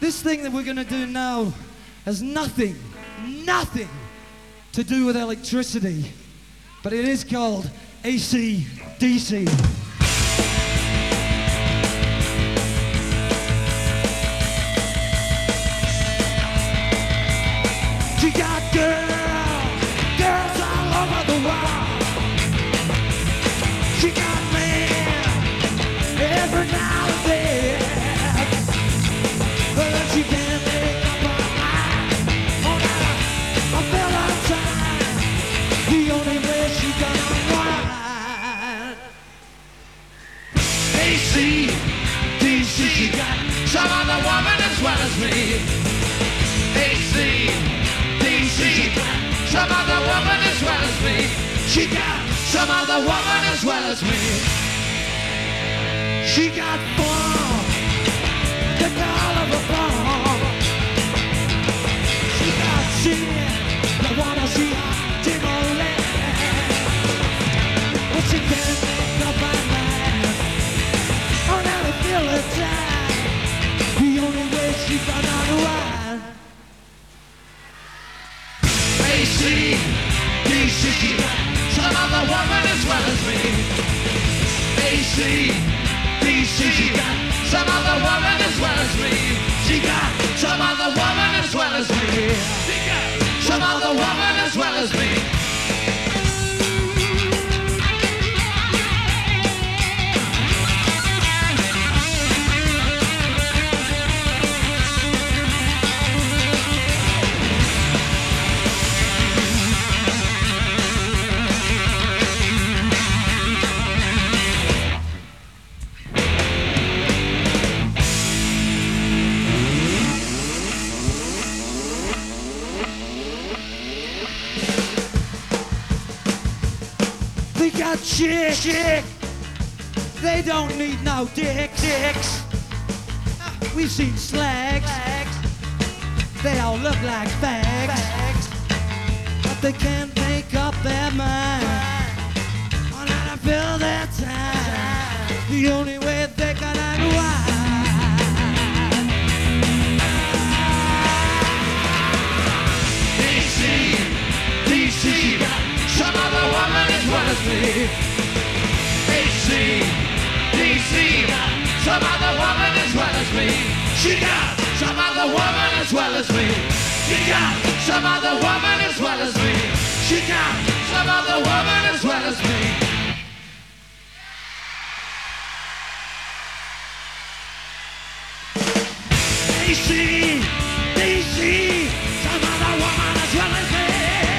This thing that we're going to do now has nothing to do with electricity, but it is called AC/DC. She got girls all over the world. She got men every now and then. But she can't make up her mind on a Valentine. The only way she gonna unwind. AC/DC, she got some other woman as well as me. AC/DC, she got some other woman as well as me. She got some other woman as well as me. She got fun. The call of a bomb. She got sin. The wanna see her demolish. But she can't make up her mind on how to feel her time. The only way she can unwind. AC/DC, she got some other woman as well as me. AC/DC, she got some other woman as well as me. She got some other woman as well as me. She got some other woman as well as me. They got chick. They don't need no dicks. We've seen slags. They all look like fags. But they can't make up their mind on how to fill their time. The only way they can unwind. AC/DC, she got some other woman as well as me. AC/DC, some other woman as well as me. She got some other woman as well as me. She got some other woman as well as me. She got some other woman as well as me. AC/DC, some other woman as well as me.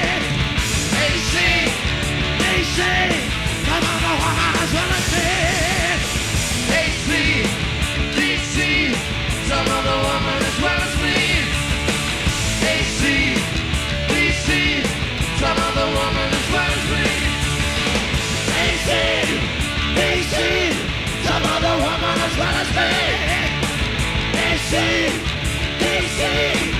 AC/DC, some other woman as well as me. AC/DC, some other woman as well as me. AC/DC, some other woman as well as me. AC/DC, some other woman as well as me. AC/DC.